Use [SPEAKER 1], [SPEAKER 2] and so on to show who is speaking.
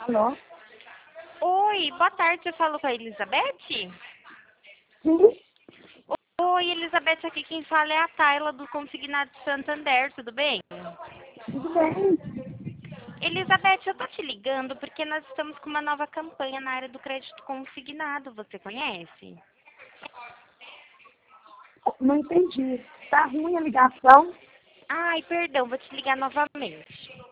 [SPEAKER 1] Alô?
[SPEAKER 2] Oi, boa tarde, eu falo com a Elizabeth?
[SPEAKER 1] Sim,
[SPEAKER 2] Oi, Elizabeth, aqui quem fala é a Tayla do Consignado de Santander, tudo bem?
[SPEAKER 1] tudo bem.
[SPEAKER 2] Elizabeth, eu tô te ligando porque nós estamos com uma nova campanha na área do crédito consignado, você conhece?
[SPEAKER 1] Não entendi. Tá ruim a ligação?
[SPEAKER 2] Ai, perdão, vou te ligar novamente.